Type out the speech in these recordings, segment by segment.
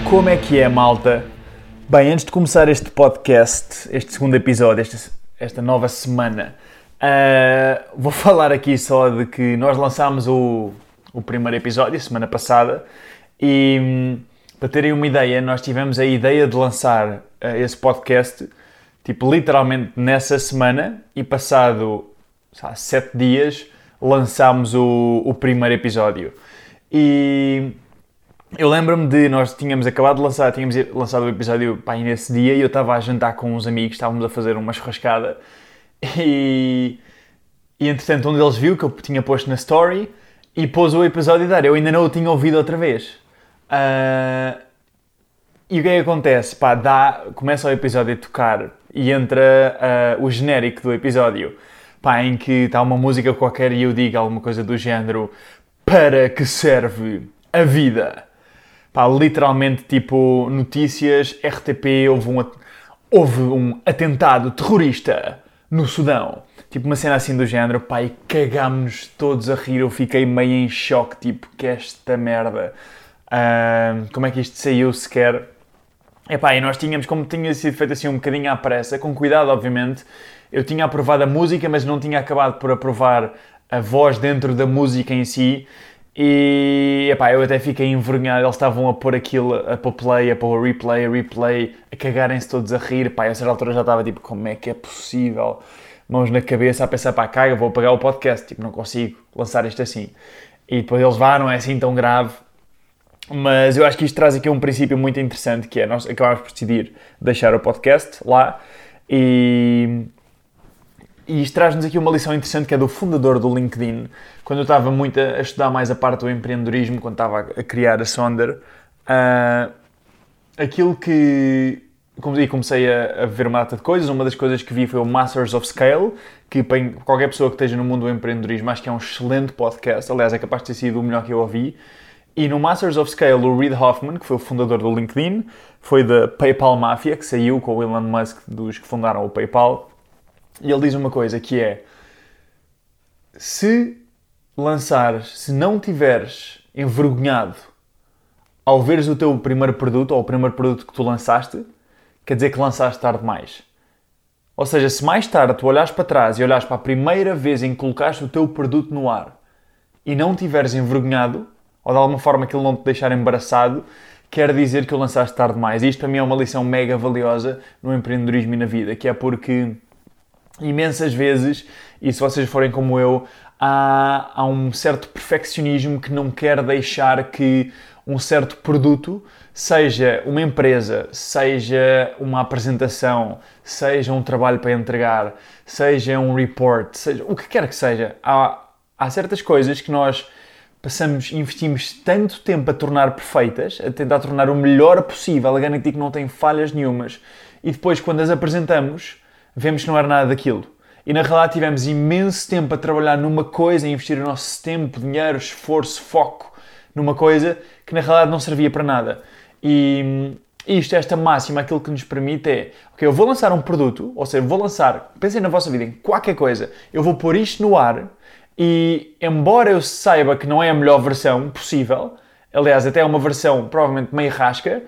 Como é que é, malta? Bem, antes de começar este podcast, este segundo episódio, esta nova semana, vou falar aqui só de que nós lançámos o primeiro episódio, semana passada, e para terem uma ideia, nós tivemos a ideia de lançar esse podcast, tipo, literalmente nessa semana, e passado 7 dias, lançámos o primeiro episódio. E eu lembro-me de nós tínhamos lançado o episódio nesse dia e eu estava a jantar com uns amigos, estávamos a fazer uma churrascada e entretanto um deles viu que eu tinha posto na story e pôs o episódio a dar. Eu ainda não o tinha ouvido outra vez. E o que é que acontece? Começa o episódio a tocar e entra o genérico do episódio, em que está uma música qualquer e eu digo alguma coisa do género: para que serve a vida? Literalmente, tipo, notícias, RTP, houve um atentado terrorista no Sudão. Tipo, uma cena assim do género, e cagámos-nos todos a rir. Eu fiquei meio em choque, tipo, que esta merda. Como é que isto saiu sequer? E nós tínhamos, como tinha sido feito assim um bocadinho à pressa, com cuidado, obviamente, eu tinha aprovado a música, mas não tinha acabado por aprovar a voz dentro da música em si. E eu até fiquei envergonhado, eles estavam a pôr aquilo, a pôr play, a pôr replay, a cagarem-se todos a rir, a certa altura já estava tipo, como é que é possível? Mãos na cabeça a pensar, caga, vou apagar o podcast, tipo, não consigo lançar isto assim. E depois eles não é assim tão grave. Mas eu acho que isto traz aqui um princípio muito interessante, que é, nós acabámos por decidir deixar o podcast lá e isto traz-nos aqui uma lição interessante que é do fundador do LinkedIn. Quando eu estava muito a estudar mais a parte do empreendedorismo, quando estava a criar a Sonder, aquilo que... E comecei a ver uma data de coisas. Uma das coisas que vi foi o Masters of Scale, que para qualquer pessoa que esteja no mundo do empreendedorismo, acho que é um excelente podcast. Aliás, é capaz de ter sido o melhor que eu ouvi. E no Masters of Scale, o Reid Hoffman, que foi o fundador do LinkedIn, foi da PayPal Mafia, que saiu com o Elon Musk, dos que fundaram o PayPal. E ele diz uma coisa que é: se não tiveres envergonhado ao veres o teu primeiro produto, ou o primeiro produto que tu lançaste, quer dizer que lançaste tarde demais. Ou seja, se mais tarde tu olhares para trás e olhares para a primeira vez em que colocaste o teu produto no ar e não tiveres envergonhado, ou de alguma forma aquilo não te deixar embaraçado, quer dizer que o lançaste tarde demais. E isto para mim é uma lição mega valiosa no empreendedorismo e na vida, que é porque imensas vezes, e se vocês forem como eu, há um certo perfeccionismo que não quer deixar que um certo produto, seja uma empresa, seja uma apresentação, seja um trabalho para entregar, seja um report, seja o que quer que seja, há certas coisas que nós investimos tanto tempo a tornar perfeitas, a tentar tornar o melhor possível, a garantir que não tem falhas nenhumas, e depois quando as apresentamos, vemos que não era nada daquilo. E na realidade tivemos imenso tempo a trabalhar numa coisa, a investir o nosso tempo, dinheiro, esforço, foco numa coisa que na realidade não servia para nada. E esta máxima, aquilo que nos permite é, eu vou lançar um produto, ou seja, pensem na vossa vida, em qualquer coisa, eu vou pôr isto no ar e, embora eu saiba que não é a melhor versão possível, aliás, até é uma versão provavelmente meio rasca,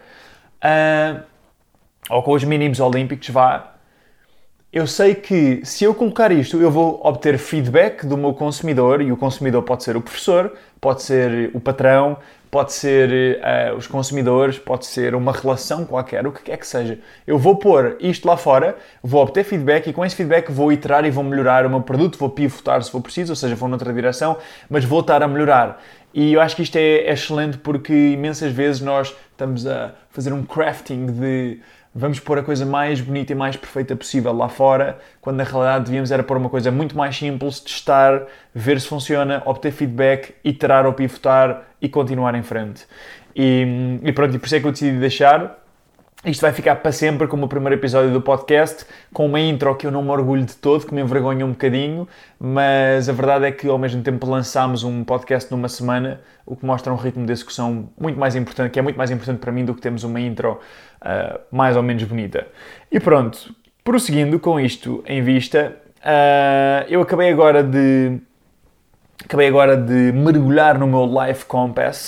ou com os mínimos olímpicos, eu sei que se eu colocar isto, eu vou obter feedback do meu consumidor, e o consumidor pode ser o professor, pode ser o patrão, pode ser os consumidores, pode ser uma relação qualquer, o que quer que seja. Eu vou pôr isto lá fora, vou obter feedback e com esse feedback vou iterar e vou melhorar o meu produto, vou pivotar se for preciso, ou seja, vou noutra direção, mas vou estar a melhorar. E eu acho que isto é excelente porque imensas vezes nós estamos a fazer um crafting de vamos pôr a coisa mais bonita e mais perfeita possível lá fora, quando na realidade devíamos era pôr uma coisa muito mais simples, testar, ver se funciona, obter feedback, iterar ou pivotar e continuar em frente. E pronto, e por isso é que eu decidi deixar. Isto vai ficar para sempre como o primeiro episódio do podcast, com uma intro que eu não me orgulho de todo, que me envergonha um bocadinho, mas a verdade é que ao mesmo tempo lançámos um podcast numa semana, o que mostra um ritmo de execução muito mais importante, que é muito mais importante para mim do que termos uma intro mais ou menos bonita. E pronto, prosseguindo com isto em vista, eu acabei agora de mergulhar no meu Life Compass,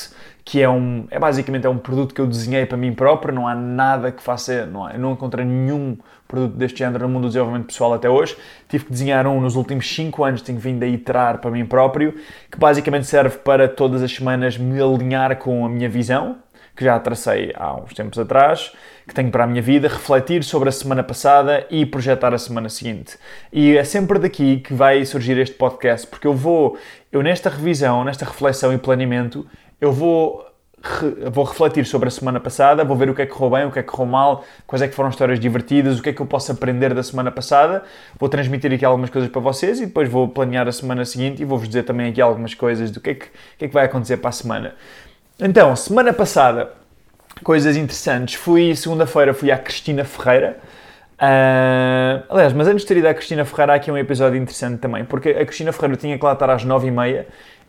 que é basicamente um produto que eu desenhei para mim próprio, não há nada que faça, eu não encontrei nenhum produto deste género no mundo do desenvolvimento pessoal até hoje. Tive que desenhar um nos últimos 5 anos, tenho vindo a iterar para mim próprio, que basicamente serve para todas as semanas me alinhar com a minha visão, que já tracei há uns tempos atrás, que tenho para a minha vida, refletir sobre a semana passada e projetar a semana seguinte. E é sempre daqui que vai surgir este podcast, porque eu nesta revisão, nesta reflexão e planeamento, eu vou refletir sobre a semana passada, vou ver o que é que correu bem, o que é que correu mal, quais é que foram histórias divertidas, o que é que eu posso aprender da semana passada, vou transmitir aqui algumas coisas para vocês e depois vou planear a semana seguinte e vou-vos dizer também aqui algumas coisas do que é que vai acontecer para a semana. Então, semana passada, coisas interessantes. Segunda-feira, fui à Cristina Ferreira. Aliás, mas antes de ter ido à Cristina Ferreira, há aqui um episódio interessante também, porque a Cristina Ferreira tinha que lá estar às 9h30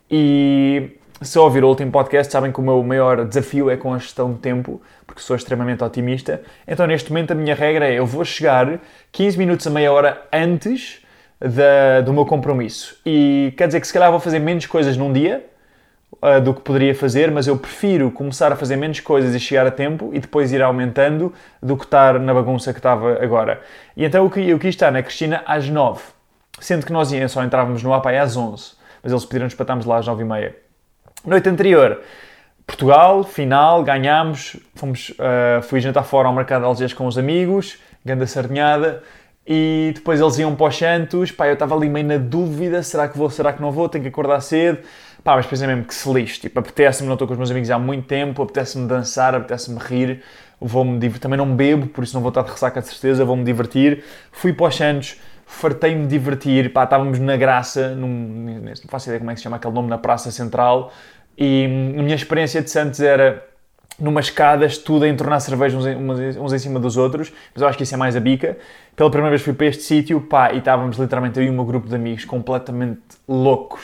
e se ouvir o último podcast, sabem que o meu maior desafio é com a gestão de tempo, porque sou extremamente otimista. Então, neste momento, a minha regra é eu vou chegar 15 minutos a meia hora antes do meu compromisso. E quer dizer que se calhar vou fazer menos coisas num dia do que poderia fazer, mas eu prefiro começar a fazer menos coisas e chegar a tempo e depois ir aumentando do que estar na bagunça que estava agora. E então eu quis estar na Cristina às 9, sendo que nós só entrávamos no APA às 11, mas eles pediram-nos para estarmos lá às 9h30. Noite anterior, Portugal, final, ganhámos, fui jantar fora ao mercado de Algés com os amigos, grande sardinhada, e depois eles iam para os Santos, eu estava ali meio na dúvida, será que vou, será que não vou, tenho que acordar cedo, mas pensei mesmo que se lixe, apetece-me, não estou com os meus amigos há muito tempo, apetece-me dançar, apetece-me rir, vou-me divertir, também não bebo, por isso não vou estar de ressaca de certeza, vou-me divertir, fui para os Santos, fartei-me de divertir, estávamos na Graça, não faço ideia como é que se chama aquele nome, na Praça Central, e a minha experiência de Santos era numas escadas, tudo a entornar cerveja uns em cima dos outros, mas eu acho que isso é mais a bica. Pela primeira vez fui para este sítio, e estávamos literalmente eu e o meu grupo de amigos completamente loucos,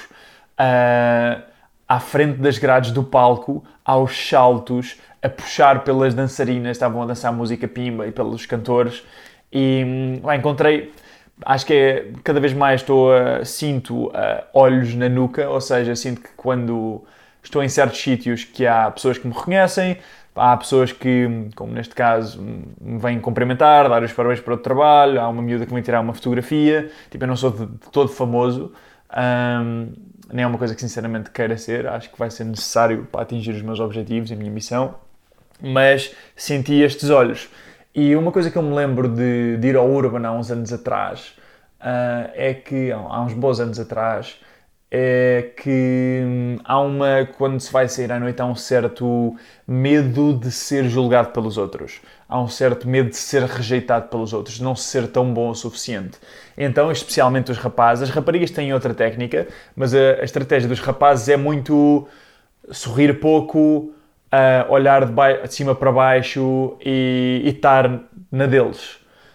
à frente das grades do palco, aos saltos, a puxar pelas dançarinas, estavam a dançar música pimba e pelos cantores, e encontrei, acho que cada vez mais sinto olhos na nuca, ou seja, sinto que quando estou em certos sítios que há pessoas que me reconhecem, há pessoas que, como neste caso, me vêm cumprimentar, dar os parabéns para o trabalho, há uma miúda que me tirar uma fotografia, eu não sou de todo famoso, nem é uma coisa que sinceramente queira ser, acho que vai ser necessário para atingir os meus objetivos e a minha missão, mas senti estes olhos. E uma coisa que eu me lembro de ir ao Urban há uns anos atrás, é que, há uns bons anos atrás, é que quando se vai sair à noite, há um certo medo de ser julgado pelos outros. Há um certo medo de ser rejeitado pelos outros, de não ser tão bom o suficiente. Então, especialmente os rapazes, as raparigas têm outra técnica, mas a estratégia dos rapazes é muito sorrir pouco, olhar de cima para baixo e estar na deles.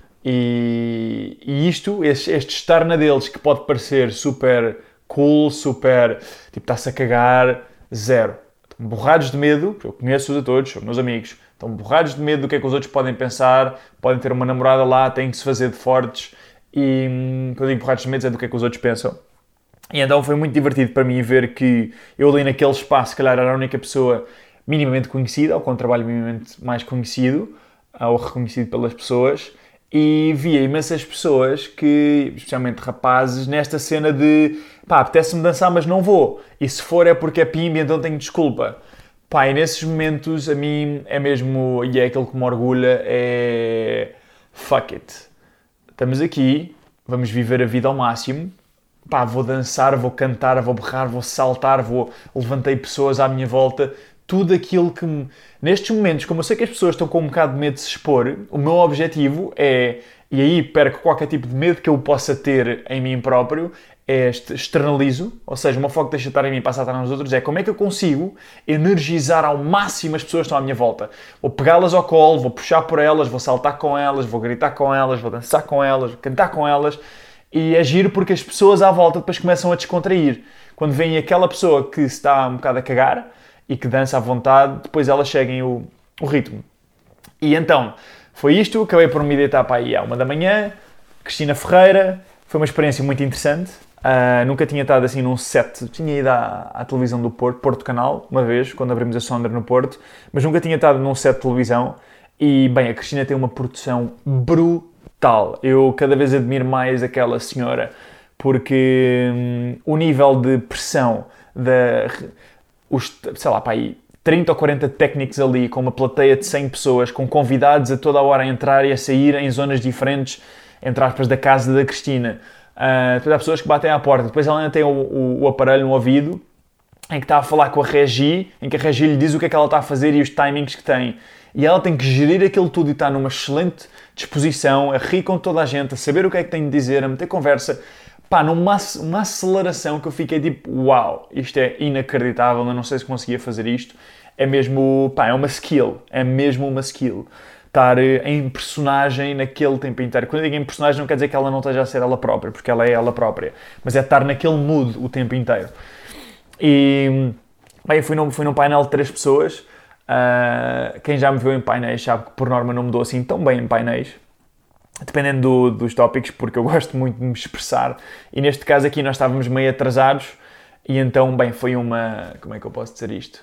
E este estar na deles, que pode parecer super cool, super, está-se a cagar, zero. Estão borrados de medo, porque eu conheço-os a todos, são meus amigos, estão borrados de medo do que é que os outros podem pensar, podem ter uma namorada lá, têm que se fazer de fortes, e quando eu digo borrados de medo é do que é que os outros pensam. E então foi muito divertido para mim ver que eu ali naquele espaço, se calhar era a única pessoa minimamente conhecida, ou com um trabalho minimamente mais conhecido, ou reconhecido pelas pessoas, e via imensas pessoas que, especialmente rapazes, nesta cena de apetece-me dançar, mas não vou. E se for é porque é pimba, então tenho desculpa. E nesses momentos, a mim é mesmo, e é aquilo que me orgulha, é fuck it. Estamos aqui, vamos viver a vida ao máximo. Vou dançar, vou cantar, vou berrar, vou saltar, levantei pessoas à minha volta. Tudo aquilo que nestes momentos, como eu sei que as pessoas estão com um bocado de medo de se expor, o meu objetivo é, e aí perco qualquer tipo de medo que eu possa ter em mim próprio, externalizo, ou seja, uma foco deixa de estar em mim e passa a estar nos outros, é como é que eu consigo energizar ao máximo as pessoas que estão à minha volta. Vou pegá-las ao colo, vou puxar por elas, vou saltar com elas, vou gritar com elas, vou dançar com elas, vou cantar com elas, e agir porque as pessoas à volta depois começam a descontrair. Quando vem aquela pessoa que se está um bocado a cagar, e que dança à vontade, depois elas seguem o ritmo. E então, foi isto, acabei por me deitar para aí à 1 da manhã, Cristina Ferreira, foi uma experiência muito interessante, Nunca tinha estado assim num set. Tinha ido à televisão do Porto Canal, uma vez, quando abrimos a Sondra no Porto, mas nunca tinha estado num set de televisão. E, bem, a Cristina tem uma produção brutal. Eu cada vez admiro mais aquela senhora, porque o nível de pressão, sei lá, pá, aí 30 ou 40 técnicos ali, com uma plateia de 100 pessoas, com convidados a toda a hora a entrar e a sair em zonas diferentes, entre aspas, da casa da Cristina. Depois há pessoas que batem à porta, depois ela ainda tem o aparelho no ouvido, em que está a falar com a Regi, em que a Regi lhe diz o que é que ela está a fazer e os timings que tem. E ela tem que gerir aquilo tudo e está numa excelente disposição, a rir com toda a gente, a saber o que é que tem de dizer, a meter conversa. Pá, uma aceleração que eu fiquei tipo, uau, isto é inacreditável, eu não sei se conseguia fazer isto. É mesmo, pá, é uma skill, é mesmo uma skill. Estar em personagem naquele tempo inteiro. Quando eu digo em personagem não quer dizer que ela não esteja a ser ela própria, porque ela é ela própria, mas é estar naquele mood o tempo inteiro. E, bem, eu fui num painel de 3 pessoas. Quem já me viu em painéis sabe que por norma não me dou assim tão bem em painéis, dependendo dos tópicos, porque eu gosto muito de me expressar, e neste caso aqui nós estávamos meio atrasados, e então, bem, foi uma... como é que eu posso dizer isto?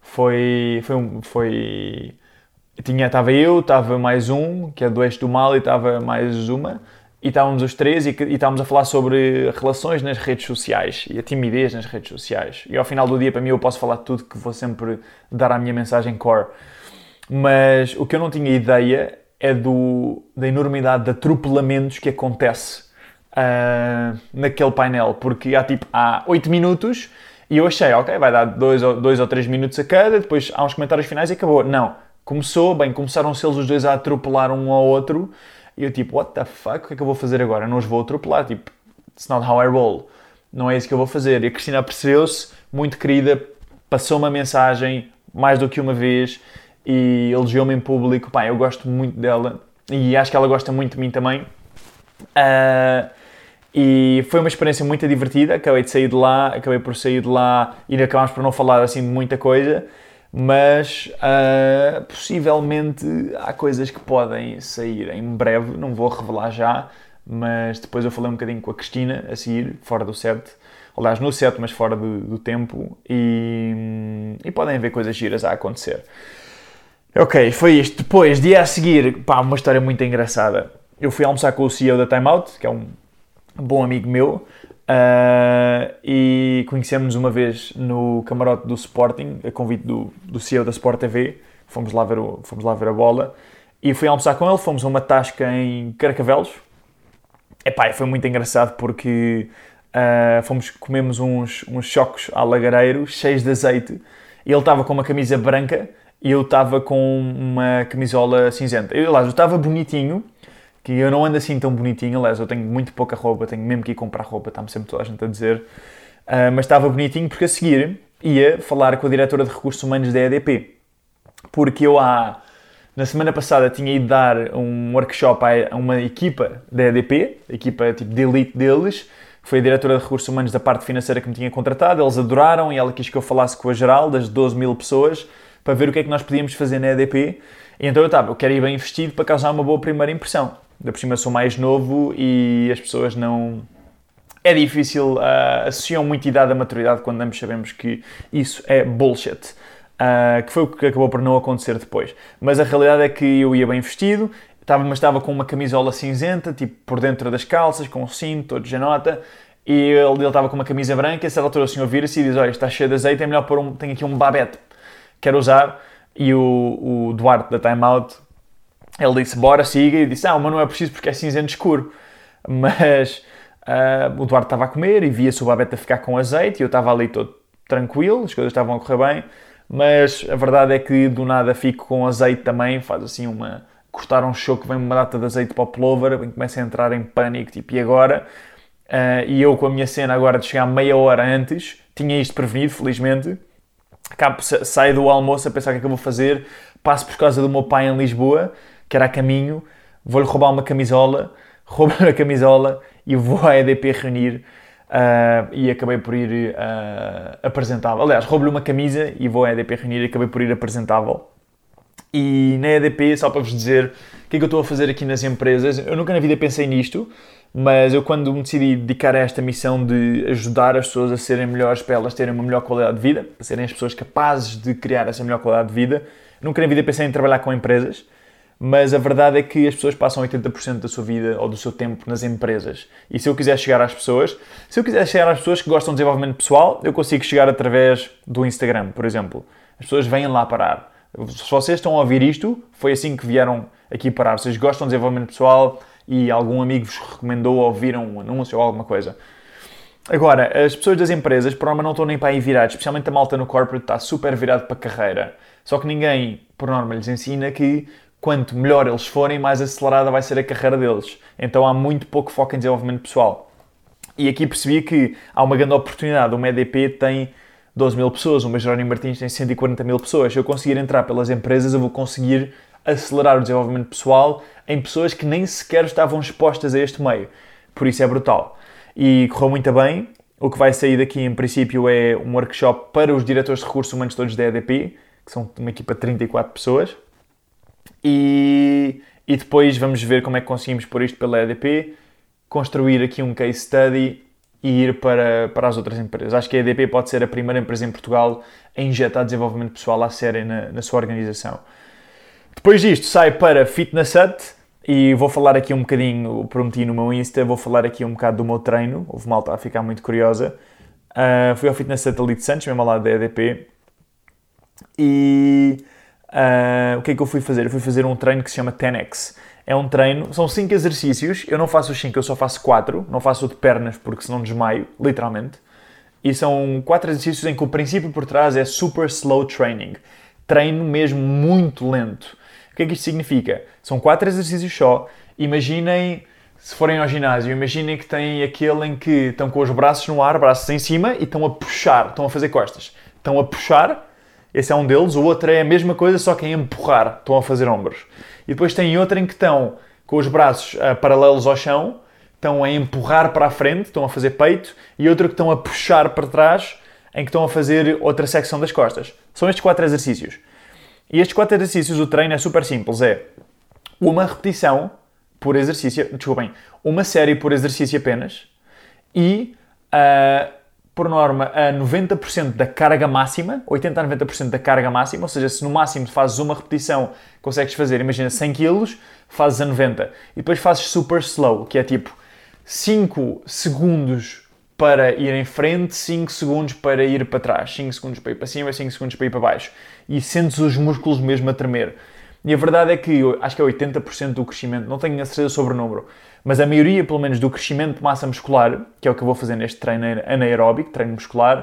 Estava mais um, que é do Eixo do Mal, e estava mais uma, e estávamos os 3 e estávamos a falar sobre relações nas redes sociais e a timidez nas redes sociais. E ao final do dia, para mim, eu posso falar de tudo, que vou sempre dar a minha mensagem core. Mas o que eu não tinha ideia é da enormidade de atropelamentos que acontece naquele painel. Porque há 8 minutos e eu achei, ok, vai dar 2 ou 3 minutos a cada, depois há uns comentários finais e acabou. Não. Começaram-se eles os dois a atropelar um ao outro. E eu tipo, what the fuck, o que é que eu vou fazer agora? Não os vou atropelar, tipo, it's not how I roll. Não é isso que eu vou fazer. E a Cristina percebeu-se, muito querida, passou uma mensagem mais do que uma vez e elogiou-me em público. Pá, eu gosto muito dela e acho que ela gosta muito de mim também. E foi uma experiência muito divertida. Acabei por sair de lá e acabámos por não falar assim de muita coisa. Mas possivelmente há coisas que podem sair em breve, não vou revelar já, mas depois eu falei um bocadinho com a Cristina a seguir, fora do set, aliás no set, mas fora do tempo, e podem haver coisas giras a acontecer. Ok, foi isto. Depois, dia a seguir, pá, uma história muito engraçada. Eu fui almoçar com o CEO da Time Out, que é um bom amigo meu, e conhecemos uma vez no camarote do Sporting, a convite do CEO da Sport TV. Fomos lá ver a bola e fui almoçar com ele. Fomos a uma tasca em Carcavelos. Epá, foi muito engraçado porque comemos uns chocos à lagareiro cheios de azeite, e ele estava com uma camisa branca e eu estava com uma camisola cinzenta. Eu estava bonitinho, que eu não ando assim tão bonitinho, aliás, eu tenho muito pouca roupa, tenho mesmo que ir comprar roupa, está-me sempre toda a gente a dizer, mas estava bonitinho porque a seguir ia falar com a diretora de Recursos Humanos da EDP, porque eu na semana passada tinha ido dar um workshop a uma equipa da EDP, a equipa tipo de elite deles, que foi a diretora de Recursos Humanos da parte financeira que me tinha contratado. Eles adoraram e ela quis que eu falasse com a geral das 12 mil pessoas para ver o que é que nós podíamos fazer na EDP, e então eu quero ir bem vestido para causar uma boa primeira impressão. Da por cima sou mais novo e as pessoas não... É difícil, associam muito idade à maturidade quando ambos sabemos que isso é bullshit. Que foi o que acabou por não acontecer depois. Mas a realidade é que eu ia bem vestido, mas estava com uma camisola cinzenta, tipo por dentro das calças, com um cinto, todo de janota, e ele estava com uma camisa branca, e a certa altura o senhor vira-se e diz, olha, está cheio de azeite, é melhor pôr tenho aqui um babete, quero usar. E o Duarte da Time Out, ele disse, bora, siga, e disse, mas não é preciso porque é cinzento escuro. Mas o Duarte estava a comer e via-se o babete a ficar com azeite, e eu estava ali todo tranquilo, as coisas estavam a correr bem, mas a verdade é que do nada fico com azeite também, faz assim cortar um choque, vem uma data de azeite para o pullover, começa a entrar em pânico, tipo, e agora? E eu com a minha cena agora de chegar meia hora antes, tinha isto prevenido, felizmente, saio do almoço a pensar o que é que eu vou fazer, passo por causa do meu pai em Lisboa, que era a caminho, vou-lhe roubar uma camisola, roubo-lhe a camisola e vou à EDP reunir, e acabei por ir apresentável. Aliás, roubo-lhe uma camisa e vou à EDP reunir e acabei por ir apresentável. E na EDP, só para vos dizer o que é que eu estou a fazer aqui nas empresas, eu nunca na vida pensei nisto, mas eu quando me decidi dedicar a esta missão de ajudar as pessoas a serem melhores, para elas terem uma melhor qualidade de vida, para serem as pessoas capazes de criar essa melhor qualidade de vida, nunca na vida pensei em trabalhar com empresas, mas a verdade é que as pessoas passam 80% da sua vida ou do seu tempo nas empresas. E se eu quiser chegar às pessoas que gostam de desenvolvimento pessoal, eu consigo chegar através do Instagram, por exemplo. As pessoas vêm lá parar. Se vocês estão a ouvir isto, foi assim que vieram aqui parar. Vocês gostam de desenvolvimento pessoal e algum amigo vos recomendou ou viram um anúncio ou alguma coisa. Agora, as pessoas das empresas, por norma, não estão nem para aí virados, especialmente a malta no corporate está super virado para a carreira. Só que ninguém, por norma, lhes ensina que quanto melhor eles forem, mais acelerada vai ser a carreira deles. Então há muito pouco foco em desenvolvimento pessoal. E aqui percebi que há uma grande oportunidade. Uma EDP tem 12 mil pessoas, uma Jerónimo Martins tem 140 mil pessoas. Se eu conseguir entrar pelas empresas, eu vou conseguir acelerar o desenvolvimento pessoal em pessoas que nem sequer estavam expostas a este meio. Por isso é brutal. E correu muito bem. O que vai sair daqui, em princípio, é um workshop para os diretores de recursos humanos todos da EDP, que são uma equipa de 34 pessoas. E depois vamos ver como é que conseguimos pôr isto pela EDP, construir aqui um case study e ir para as outras empresas. Acho que a EDP pode ser a primeira empresa em Portugal a injetar desenvolvimento pessoal à série na sua organização. Depois disto sai para Fitness Hut e vou falar aqui um bocadinho, prometi no meu Insta, vou falar aqui um bocado do meu treino. Houve malta a ficar muito curiosa. Fui ao Fitness Hut ali de Santos, mesmo ao lado da EDP. E o que é que eu fui fazer? Eu fui fazer um treino que se chama 10X. É um treino, são 5 exercícios, eu não faço os 5, eu só faço 4, não faço o de pernas porque senão desmaio, literalmente. E são 4 exercícios em que o princípio por trás é super slow training. Treino mesmo muito lento. O que é que isto significa? São 4 exercícios só. Imaginem, se forem ao ginásio, imaginem que têm aquele em que estão com os braços no ar, braços em cima e estão a puxar, estão a fazer costas. Estão a puxar. Esse é um deles. O outro é a mesma coisa, só que é empurrar. Estão a fazer ombros. E depois tem outro em que estão com os braços paralelos ao chão, estão a empurrar para a frente, estão a fazer peito, e outro que estão a puxar para trás, em que estão a fazer outra secção das costas. São estes 4 exercícios. E estes 4 exercícios, o treino é super simples. É uma repetição por exercício, uma série por exercício apenas, e por norma, a 90% da carga máxima, 80% a 90% da carga máxima, ou seja, se no máximo fazes uma repetição, consegues fazer, imagina, 100 kg, fazes a 90. E depois fazes super slow, que é tipo 5 segundos para ir em frente, 5 segundos para ir para trás, 5 segundos para ir para cima, 5 segundos para ir para baixo. E sentes os músculos mesmo a tremer. E a verdade é que eu acho que é 80% do crescimento, não tenho a certeza sobre o número, mas a maioria, pelo menos, do crescimento de massa muscular, que é o que eu vou fazer neste treino anaeróbico, treino muscular,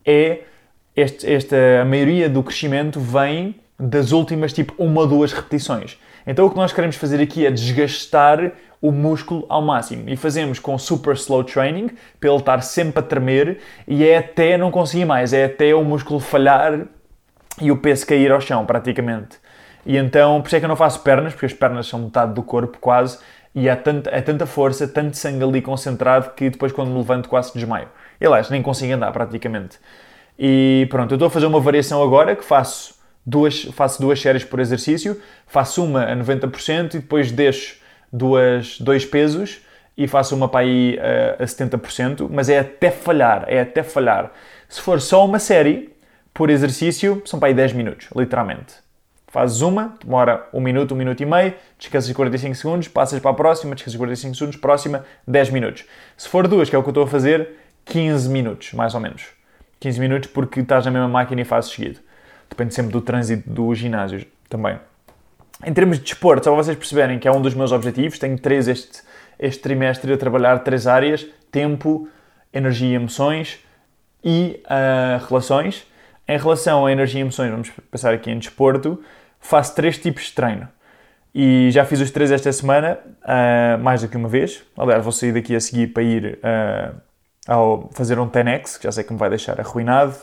a maioria do crescimento vem das últimas, tipo, 1 ou 2 repetições. Então o que nós queremos fazer aqui é desgastar o músculo ao máximo. E fazemos com super slow training, para ele estar sempre a tremer, e é até não conseguir mais, é até o músculo falhar e o peso cair ao chão, praticamente. E então, por isso é que eu não faço pernas, porque as pernas são metade do corpo, quase, e há tanta força, tanto sangue ali concentrado, que depois quando me levanto quase desmaio. E aliás, nem consigo andar, praticamente. E pronto, eu estou a fazer uma variação agora, que faço 2 séries por exercício, faço uma a 90% e depois deixo 2 pesos e faço uma para aí a 70%, mas é até falhar. Se for só uma série por exercício, são para aí 10 minutos, literalmente. Fazes uma, demora 1 minuto, 1 minuto e meio, descansas 45 segundos, passas para a próxima, descansas 45 segundos, próxima, 10 minutos. Se for 2, que é o que eu estou a fazer, 15 minutos, mais ou menos. 15 minutos porque estás na mesma máquina e fazes seguido. Depende sempre do trânsito do ginásio também. Em termos de desporto, só para vocês perceberem que é um dos meus objetivos, tenho 3 este trimestre a trabalhar 3 áreas, tempo, energia e emoções e relações. Em relação à energia e emoções, vamos passar aqui em desporto, faço 3 tipos de treino. E já fiz os 3 esta semana, mais do que uma vez. Aliás, vou sair daqui a seguir para ir ao fazer um 10X, que já sei que me vai deixar arruinado.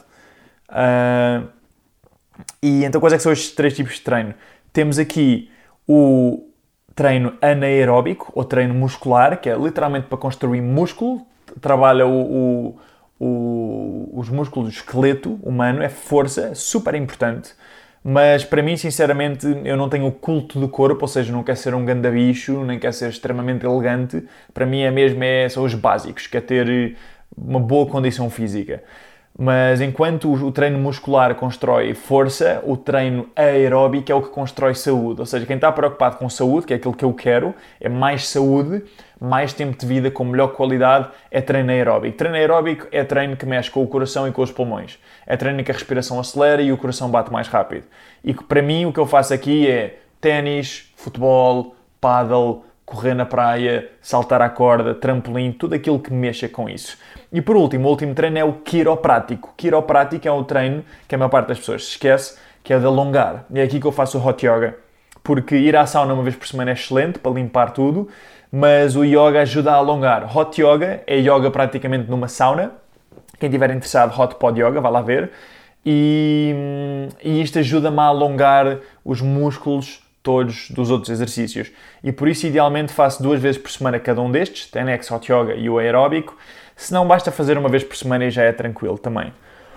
E então, quais é que são estes 3 tipos de treino? Temos aqui o treino anaeróbico, ou treino muscular, que é literalmente para construir músculo. Trabalha os músculos do esqueleto humano, é força, é super importante. Mas para mim, sinceramente, eu não tenho o culto do corpo, ou seja, não quero ser um ganda bicho, nem quero ser extremamente elegante. Para mim são os básicos, que é ter uma boa condição física. Mas enquanto o treino muscular constrói força, o treino aeróbico é o que constrói saúde. Ou seja, quem está preocupado com saúde, que é aquilo que eu quero, é mais saúde, mais tempo de vida com melhor qualidade, é treino aeróbico. Treino aeróbico é treino que mexe com o coração e com os pulmões. É treino que a respiração acelera e o coração bate mais rápido. E para mim o que eu faço aqui é ténis, futebol, pádel, correr na praia, saltar à corda, trampolim, tudo aquilo que mexa com isso. E por último, o último treino é o quiroprático. Quiroprático é um treino que a maior parte das pessoas se esquece, que é de alongar. E é aqui que eu faço o hot yoga. Porque ir à sauna uma vez por semana é excelente para limpar tudo, mas o yoga ajuda a alongar. Hot yoga é yoga praticamente numa sauna. Quem estiver interessado, Hot Pod Yoga, vai lá ver. E isto ajuda-me a alongar os músculos todos dos outros exercícios. E por isso, idealmente, faço 2 vezes por semana cada um destes, TNX, Hot Yoga e o aeróbico. Se não, basta fazer uma vez por semana e já é tranquilo também.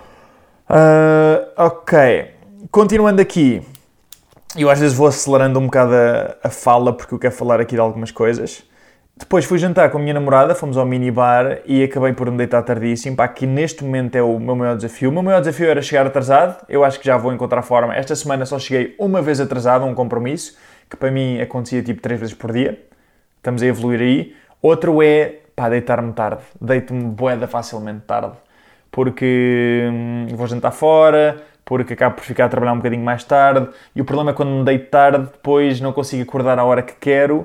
Ok. Continuando aqui. Eu às vezes vou acelerando um bocado a fala porque eu quero falar aqui de algumas coisas. Depois fui jantar com a minha namorada, fomos ao minibar e acabei por me deitar tardíssimo. Pá, que neste momento é o meu maior desafio. O meu maior desafio era chegar atrasado. Eu acho que já vou encontrar forma. Esta semana só cheguei uma vez atrasado a um compromisso, que para mim acontecia tipo 3 vezes por dia. Estamos a evoluir aí. Outro é, deitar-me tarde. Deito-me bué facilmente tarde. Porque vou jantar fora, porque acabo por ficar a trabalhar um bocadinho mais tarde. E o problema é quando me deito tarde, depois não consigo acordar à hora que quero.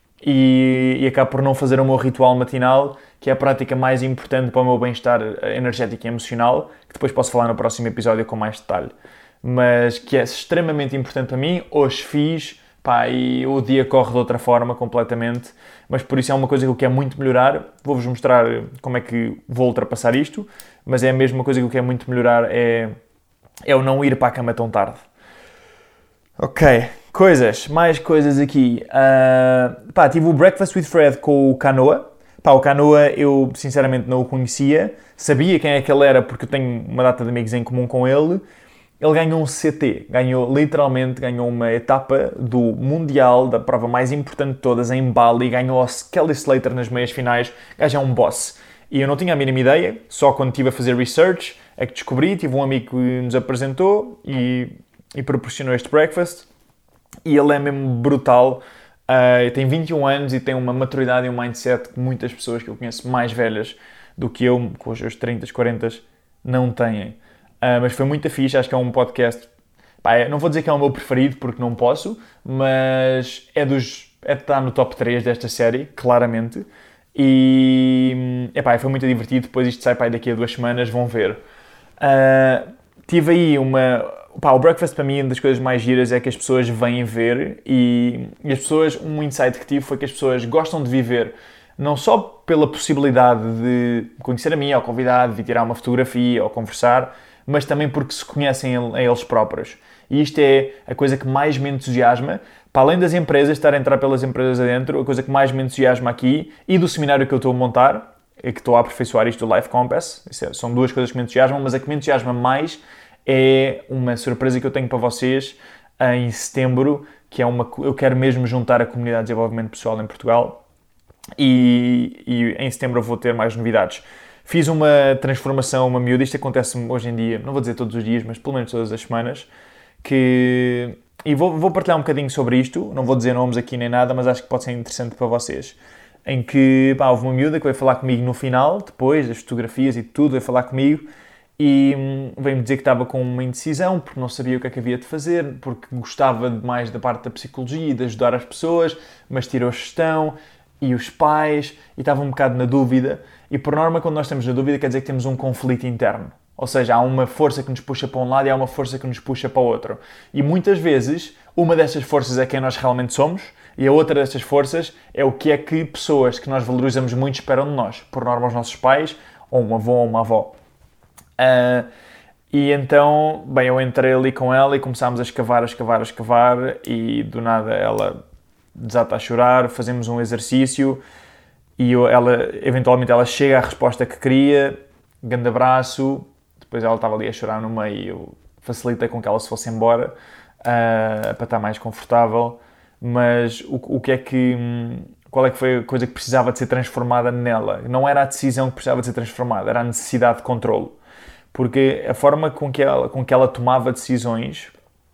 E acabo por não fazer o meu ritual matinal, que é a prática mais importante para o meu bem-estar energético e emocional, que depois posso falar no próximo episódio com mais detalhe. Mas que é extremamente importante para mim, hoje fiz, e o dia corre de outra forma completamente, mas por isso é uma coisa que eu quero muito melhorar. Vou-vos mostrar como é que vou ultrapassar isto, mas é a mesma coisa que eu quero muito melhorar, é o não ir para a cama tão tarde. Ok, mais coisas aqui. Tive o Breakfast with Fred com o Canoa. O Canoa eu sinceramente não o conhecia. Sabia quem é que ele era porque eu tenho uma data de amigos em comum com ele. Ele ganhou um CT, literalmente ganhou uma etapa do Mundial, da prova mais importante de todas, em Bali. Ganhou o Kelly Slater nas meias finais. O gajo é um boss. E eu não tinha a mínima ideia, só quando estive a fazer research é que descobri. Tive um amigo que nos apresentou e proporcionou este breakfast, e ele é mesmo brutal. Tem 21 anos e tem uma maturidade e um mindset que muitas pessoas que eu conheço mais velhas do que eu, com os seus 30, 40, não têm. Mas foi muito fixe, acho que é um podcast, não vou dizer que é o meu preferido porque não posso, mas está no top 3 desta série, claramente. E foi muito divertido. Depois isto sai daqui a 2 semanas, vão ver. Tive aí o breakfast para mim, uma das coisas mais giras é que as pessoas vêm ver e as pessoas, um insight que tive foi que as pessoas gostam de viver não só pela possibilidade de conhecer a mim, ao convidado, de tirar uma fotografia ou conversar, mas também porque se conhecem a eles próprios. E isto é a coisa que mais me entusiasma, para além das empresas, estar a entrar pelas empresas adentro, a coisa que mais me entusiasma aqui e do seminário que eu estou a montar, e que estou a aperfeiçoar isto do Life Compass, são 2 coisas que me entusiasmam, mas a que me entusiasma mais é uma surpresa que eu tenho para vocês em setembro, que é eu quero mesmo juntar a comunidade de desenvolvimento pessoal em Portugal e em setembro eu vou ter mais novidades. Fiz uma transformação, uma miúda, isto acontece hoje em dia, não vou dizer todos os dias, mas pelo menos todas as semanas, e vou partilhar um bocadinho sobre isto, não vou dizer nomes aqui nem nada, mas acho que pode ser interessante para vocês. Em que houve uma miúda que veio falar comigo no final, depois das fotografias e tudo, veio falar comigo e veio-me dizer que estava com uma indecisão porque não sabia o que é que havia de fazer, porque gostava mais da parte da psicologia e de ajudar as pessoas, mas tirou a gestão e os pais e estava um bocado na dúvida. E por norma, quando nós estamos na dúvida, quer dizer que temos um conflito interno. Ou seja, há uma força que nos puxa para um lado e há uma força que nos puxa para o outro. E muitas vezes, uma dessas forças é quem nós realmente somos e a outra dessas forças é o que é que pessoas que nós valorizamos muito esperam de nós. Por norma, os nossos pais, ou um avô ou uma avó. E então, eu entrei ali com ela e começámos a escavar e do nada ela desata a chorar, fazemos um exercício e eventualmente ela chega à resposta que queria, grande abraço, depois ela estava ali a chorar no meio facilitei com que ela se fosse embora para estar mais confortável, mas qual é que foi a coisa que precisava de ser transformada nela? Não era a decisão que precisava de ser transformada, era a necessidade de controlo. Porque a forma com que ela tomava decisões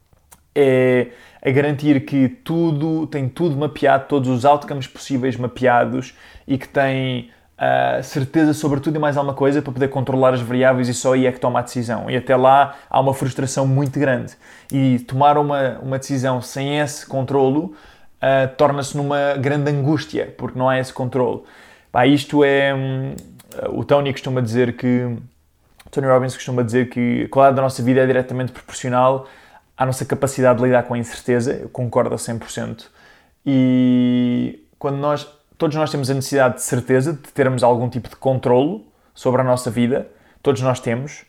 é a garantir que tem tudo mapeado, todos os outcomes possíveis mapeados e que tem certeza sobre tudo e mais alguma coisa para poder controlar as variáveis e só aí é que toma a decisão. E até lá há uma frustração muito grande. E tomar uma decisão sem esse controlo torna-se numa grande angústia, porque não há esse controlo. Isto é... o Tony Robbins costuma dizer que a qualidade da nossa vida é diretamente proporcional à nossa capacidade de lidar com a incerteza. Eu concordo a 100%. E todos nós temos a necessidade de certeza, de termos algum tipo de controlo sobre a nossa vida. Todos nós temos.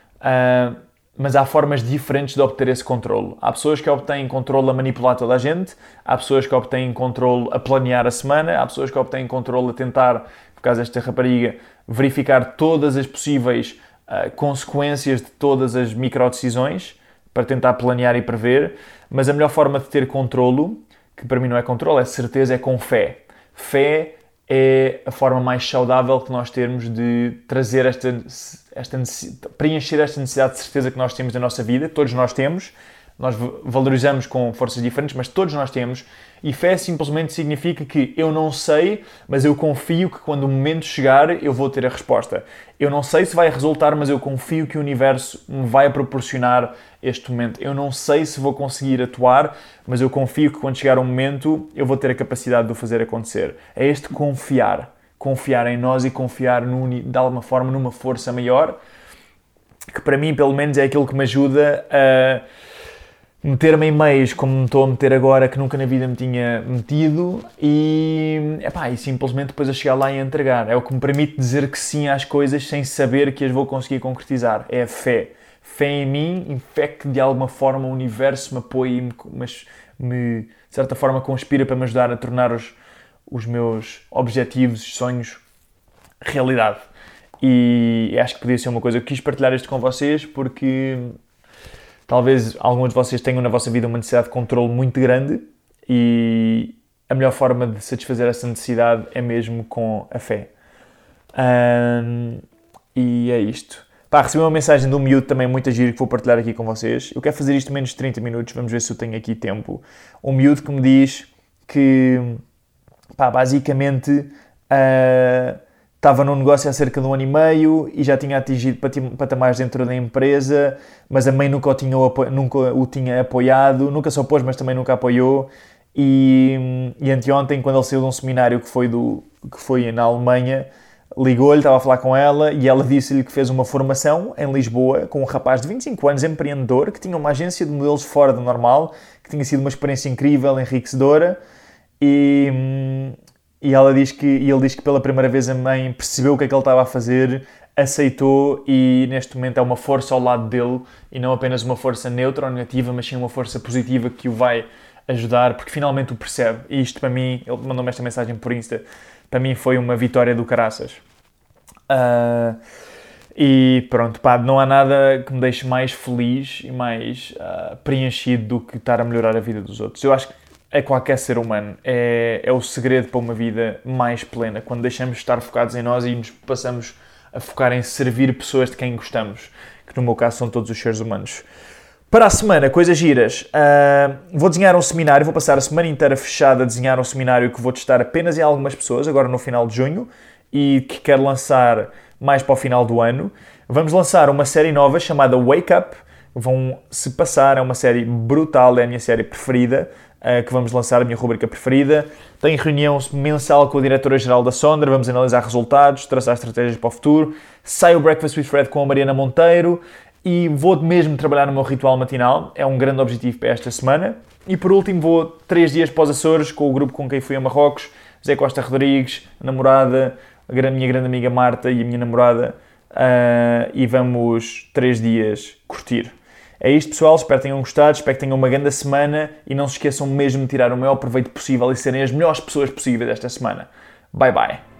Mas há formas diferentes de obter esse controlo. Há pessoas que obtêm controlo a manipular toda a gente. Há pessoas que obtêm controlo a planear a semana. Há pessoas que obtêm controlo a tentar, por causa desta rapariga, verificar todas as possíveis consequências de todas as microdecisões para tentar planear e prever, mas a melhor forma de ter controlo, que para mim não é controlo, é certeza, é com fé. Fé é a forma mais saudável que nós temos de trazer preencher esta necessidade de certeza que nós temos da nossa vida. Todos nós temos, nós valorizamos com forças diferentes, mas todos nós temos. E fé simplesmente significa que eu não sei, mas eu confio que quando o momento chegar eu vou ter a resposta. Eu não sei se vai resultar, mas eu confio que o universo me vai proporcionar este momento. Eu não sei se vou conseguir atuar, mas eu confio que quando chegar o momento eu vou ter a capacidade de o fazer acontecer. É este confiar. Confiar em nós e confiar de alguma forma numa força maior, que para mim pelo menos é aquilo que me ajuda a meter-me em meios como me estou a meter agora, que nunca na vida me tinha metido, e simplesmente depois a chegar lá e a entregar. É o que me permite dizer que sim às coisas sem saber que as vou conseguir concretizar. É a fé. Fé em mim e fé que de alguma forma o universo me apoia e de certa forma conspira para me ajudar a tornar os meus objetivos, sonhos, realidade. E acho que podia ser uma coisa. Eu quis partilhar isto com vocês porque talvez alguns de vocês tenham na vossa vida uma necessidade de controle muito grande e a melhor forma de satisfazer essa necessidade é mesmo com a fé. E é isto. Recebi uma mensagem de um miúdo também muito giro que vou partilhar aqui com vocês. Eu quero fazer isto em menos de 30 minutos, vamos ver se eu tenho aqui tempo. Um miúdo que me diz que, basicamente, estava num negócio há cerca de 1 ano e meio e já tinha atingido patamares dentro da empresa, mas a mãe nunca o tinha apoiado, nunca se opôs, mas também nunca apoiou. E anteontem, quando ele saiu de um seminário que foi na Alemanha, ligou-lhe, estava a falar com ela e ela disse-lhe que fez uma formação em Lisboa com um rapaz de 25 anos, empreendedor, que tinha uma agência de modelos fora do normal, que tinha sido uma experiência incrível, enriquecedora, e ele diz que pela primeira vez a mãe percebeu o que é que ele estava a fazer, aceitou e neste momento é uma força ao lado dele e não apenas uma força neutra ou negativa, mas sim uma força positiva que o vai ajudar, porque finalmente o percebe. E isto para mim, ele mandou-me esta mensagem por Insta, para mim foi uma vitória do caraças. E pronto, não há nada que me deixe mais feliz e mais preenchido do que estar a melhorar a vida dos outros. Eu acho que é qualquer ser humano, é o segredo para uma vida mais plena, quando deixamos de estar focados em nós e nos passamos a focar em servir pessoas de quem gostamos, que no meu caso são todos os seres humanos. Para a semana, coisas giras, vou desenhar um seminário, vou passar a semana inteira fechada a desenhar um seminário que vou testar apenas em algumas pessoas, agora no final de junho, e que quero lançar mais para o final do ano. Vamos lançar uma série nova chamada Wake Up, vão-se passar, é uma série brutal, é a minha série preferida, que vamos lançar, a minha rubrica preferida. Tenho reunião mensal com a diretora-geral da Sondra, vamos analisar resultados, traçar estratégias para o futuro. Sai o Breakfast with Fred com a Mariana Monteiro e vou mesmo trabalhar no meu ritual matinal, é um grande objetivo para esta semana. E por último vou 3 dias para os Açores com o grupo com quem fui a Marrocos, José Costa Rodrigues, a namorada, a minha grande amiga Marta e a minha namorada, e vamos 3 dias curtir. É isto, pessoal, espero que tenham gostado, espero que tenham uma grande semana e não se esqueçam mesmo de tirar o maior proveito possível e serem as melhores pessoas possíveis esta semana. Bye bye!